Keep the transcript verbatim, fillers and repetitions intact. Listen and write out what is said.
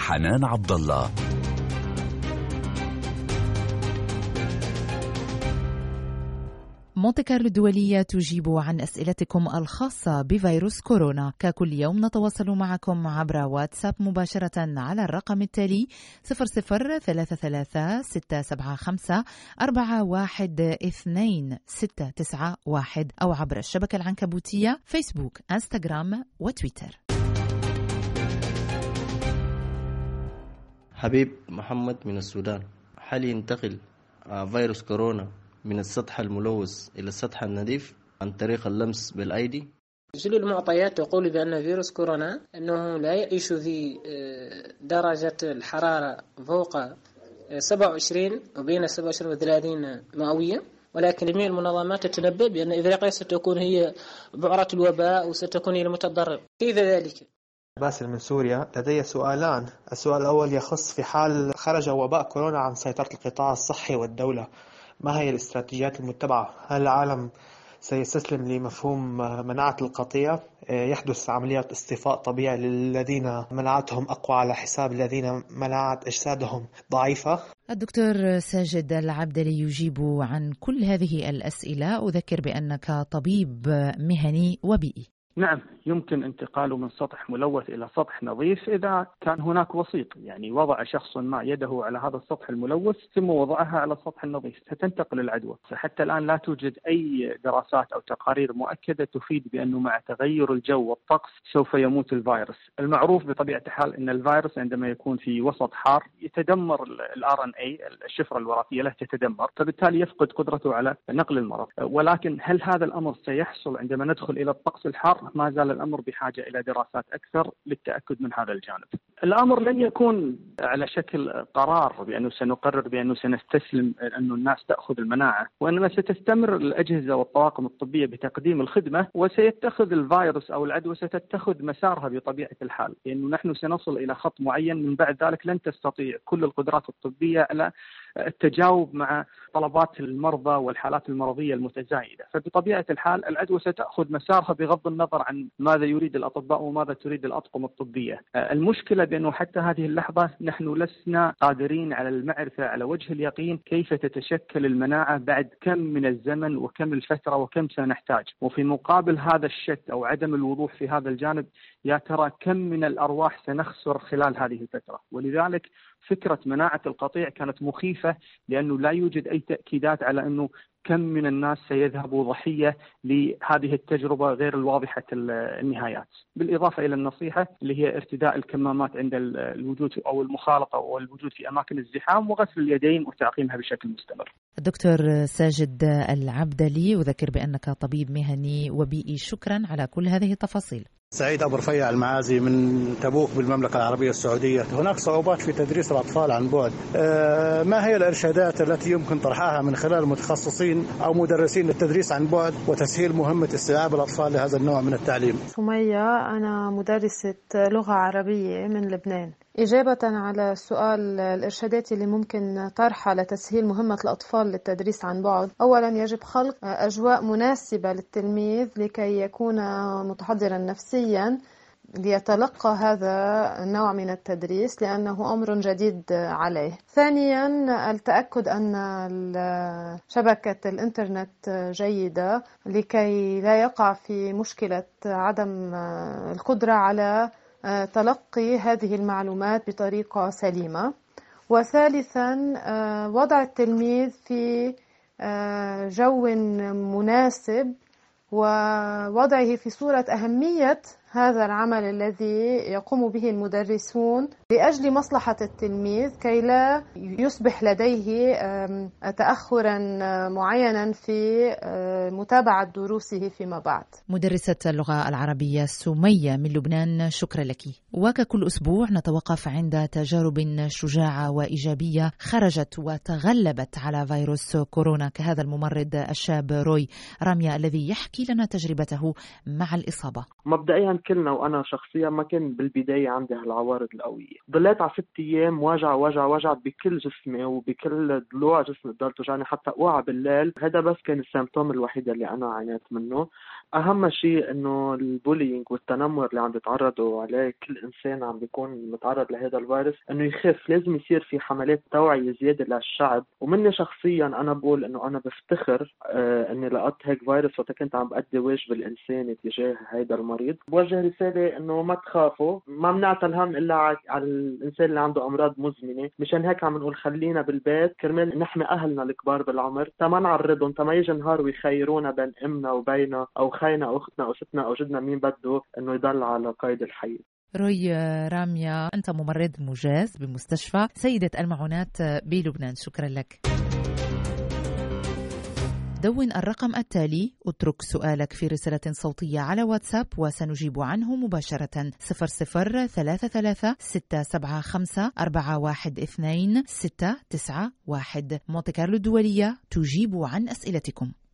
حنان عبد الله. مونتي كارلو الدولية تجيب عن أسئلتكم الخاصة بفيروس كورونا. ككل يوم نتواصل معكم عبر واتساب مباشرة على الرقم التالي صفر صفر ثلاثة ثلاثة ستة سبعة خمسة أربعة واحد اثنين ستة تسعة واحد أو عبر الشبكة العنكبوتية فيسبوك انستغرام وتويتر. حبيب محمد من السودان، هل ينتقل فيروس كورونا من السطح الملوث إلى السطح النظيف عن طريق اللمس بالأيدي؟ جل المعطيات تقول بأن فيروس كورونا أنه لا يعيش في درجة الحرارة فوق سبعة وعشرين وبين سبعة وعشرين وثلاثين مئوية، ولكن جميع المنظمات تتنبأ بأن إفريقيا ستكون هي بعرة الوباء وستكون هي المتضرر. كيف ذلك؟ باسل من سوريا، لدي سؤالان. السؤال الأول يخص في حال خرج وباء كورونا عن سيطرة القطاع الصحي والدولة، ما هي الاستراتيجيات المتبعة؟ هل العالم سيستسلم لمفهوم مناعة القطيع؟ يحدث عملية اصطفاء طبيعي للذين مناعتهم أقوى على حساب الذين مناعة أجسادهم ضعيفة؟ الدكتور ساجد العبدلي يجيب عن كل هذه الأسئلة. أذكر بأنك طبيب مهني وبيئي. نعم، يمكن انتقاله من سطح ملوث إلى سطح نظيف إذا كان هناك وسيط، يعني وضع شخص ما يده على هذا السطح الملوث ثم وضعها على السطح النظيف ستنتقل العدوى. حتى الآن لا توجد أي دراسات أو تقارير مؤكدة تفيد بأنه مع تغير الجو والطقس سوف يموت الفيروس. المعروف بطبيعة الحال أن الفيروس عندما يكون في وسط حار يتدمر الآر إن إيه، الشفرة الوراثية له تتدمر، فبالتالي يفقد قدرته على نقل المرض. ولكن هل هذا الأمر سيحصل عندما ندخل إلى الطقس الحار؟ ما زال الأمر بحاجة إلى دراسات أكثر للتأكد من هذا الجانب. الأمر لن يكون على شكل قرار بأنه سنقرر بأنه سنستسلم أنه الناس تأخذ المناعة، وإنما ستستمر الأجهزة والطواقم الطبية بتقديم الخدمة، وسيتخذ الفيروس أو العدوى ستتخذ مسارها بطبيعة الحال، لأنه نحن سنصل إلى خط معين من بعد ذلك لن تستطيع كل القدرات الطبية على التجاوب مع طلبات المرضى والحالات المرضية المتزايدة. فبطبيعة الحال العدوى ستأخذ مسارها بغض النظر عن ماذا يريد الأطباء وماذا تريد الأطقم الطبية. المشكلة بأنه حتى هذه اللحظة نحن لسنا قادرين على المعرفة على وجه اليقين كيف تتشكل المناعة بعد كم من الزمن وكم الفترة وكم سنحتاج. وفي مقابل هذا الشك أو عدم الوضوح في هذا الجانب، يا ترى كم من الأرواح سنخسر خلال هذه الفترة. ولذلك فكرة مناعة القطيع كانت مخيفة، لأنه لا يوجد أي تأكيدات على أنه كم من الناس سيذهبوا ضحية لهذه التجربة غير الواضحة النهايات. بالإضافة إلى النصيحة اللي هي ارتداء الكمامات عند الوجود أو المخالطة أو الوجود في أماكن الزحام، وغسل اليدين وتعقيمها بشكل مستمر. الدكتور ساجد العبدلي، أذكر بأنك طبيب مهني وبيئي. شكرا على كل هذه التفاصيل. سعيد أبو رفيع المعازي من تبوك بالمملكة العربية السعودية. هناك صعوبات في تدريس الأطفال عن بعد، ما هي الإرشادات التي يمكن طرحها من خلال متخصصين أو مدرسين للتدريس عن بعد وتسهيل مهمة استيعاب الأطفال لهذا النوع من التعليم؟ سمية، أنا مدرسة لغة عربية من لبنان. إجابة على السؤال، الإرشادات اللي ممكن طرحها لتسهيل مهمة الأطفال للتدريس عن بعد، أولا يجب خلق أجواء مناسبة للتلميذ لكي يكون متحضرا نفسيا ليتلقى هذا النوع من التدريس، لأنه أمر جديد عليه. ثانيا، التأكد أن شبكة الإنترنت جيدة لكي لا يقع في مشكلة عدم القدرة على تلقي هذه المعلومات بطريقة سليمة. وثالثا، وضع التلميذ في جو مناسب ووضعه في صورة أهمية هذا العمل الذي يقوم به المدرسون لأجل مصلحة التلميذ، كي لا يصبح لديه تأخرا معينا في متابعة دروسه فيما بعد. مدرسة اللغة العربية سمية من لبنان، شكرا لك. وككل أسبوع نتوقف عند تجارب شجاعة وإيجابية خرجت وتغلبت على فيروس كورونا، كهذا الممرض الشاب روي راميا الذي يحكي لنا تجربته مع الإصابة. مبدئيا كلنا وأنا شخصيا ما كان بالبداية عندي هالعوارض القوية. ضليت على ست أيام وجع وجع وجع بكل جسمي وبكل ضلوع جسمي، قدرت توجعني حتى أوعى بالليل. هذا بس كان السيمتوم الوحيد اللي أنا عانيت منه. أهم شيء إنه البولينج والتنمر اللي عم بيتعرضوا عليه كل إنسان عم بيكون متعرض لهذا الفيروس إنه يخف. لازم يصير في حملات توعية زيادة للشعب. ومني شخصيا أنا بقول إنه أنا بفتخر آه إني لقيت هيك فيروس وقت كنت عم بأدي واجب الإنساني تجاه هذا المريض. بوجه رسالة إنه ما تخافوا، ما بنعطي الهم إلا على الإنسان اللي عنده أمراض مزمنة. مشان هيك عم نقول خلينا بالبيت كرمال نحمي أهلنا الكبار بالعمر، تما نعرضهم تما يجي نهار ويخيرونا بين أمنا وبينا أو خينا أو أختنا أو ستنا أو جدنا مين بده إنه يضل على قيد الحياة. روي راميا، أنت ممرض مجاز بمستشفى سيدة المعونات بلبنان، شكرا لك. دون الرقم التالي، اترك سؤالك في رسالة صوتية على واتساب وسنجيب عنه مباشرة. صفر صفر ثلاثة ثلاثة ستة سبعة خمسة أربعة واحد اثنين ستة تسعة واحد. مونتي كارلو الدولية تجيب عن أسئلتكم.